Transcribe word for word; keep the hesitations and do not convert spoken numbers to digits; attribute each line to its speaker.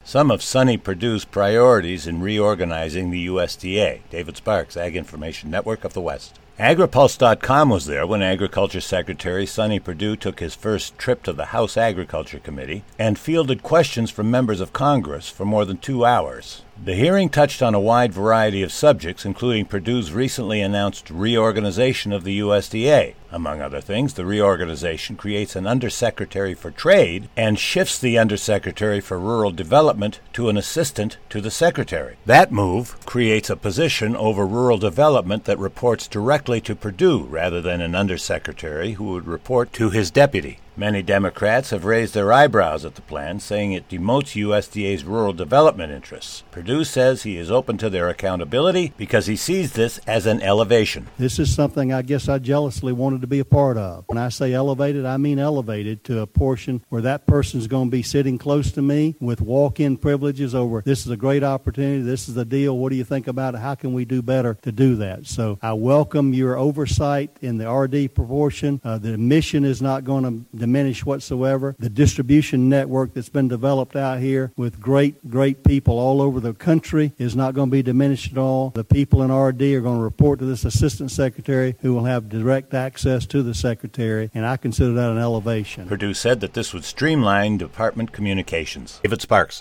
Speaker 1: some of Sonny Perdue's priorities in reorganizing the U S D A. David Sparks, Ag Information Network of the West. AgriPulse dot com was there when Agriculture Secretary Sonny Perdue took his first trip to the House Agriculture Committee and fielded questions from members of Congress for more than two hours. The hearing touched on a wide variety of subjects, including Perdue's recently announced reorganization of the U S D A. Among other things, the reorganization creates an Undersecretary for Trade and shifts the Undersecretary for Rural Development to an assistant to the Secretary. That move creates a position over rural development that reports directly to Perdue rather than an Undersecretary who would report to his deputy. Many Democrats have raised their eyebrows at the plan, saying it demotes U S D A's rural development interests. Perdue says he is open to their accountability because he sees this as an elevation.
Speaker 2: This is something I guess I jealously wanted to be a part of. When I say elevated, I mean elevated to a portion where that person's going to be sitting close to me with walk-in privileges over, this is a great opportunity, this is the deal, what do you think about it, how can we do better to do that? So I welcome your oversight in the R D proportion. Uh, the mission is not going to diminish whatsoever. The distribution network that's been developed out here with great, great people all over the country is not going to be diminished at all. The people in R D are going to report to this assistant secretary who will have direct access to the secretary, and I consider that an elevation.
Speaker 1: Perdue said that this would streamline department communications. David Sparks.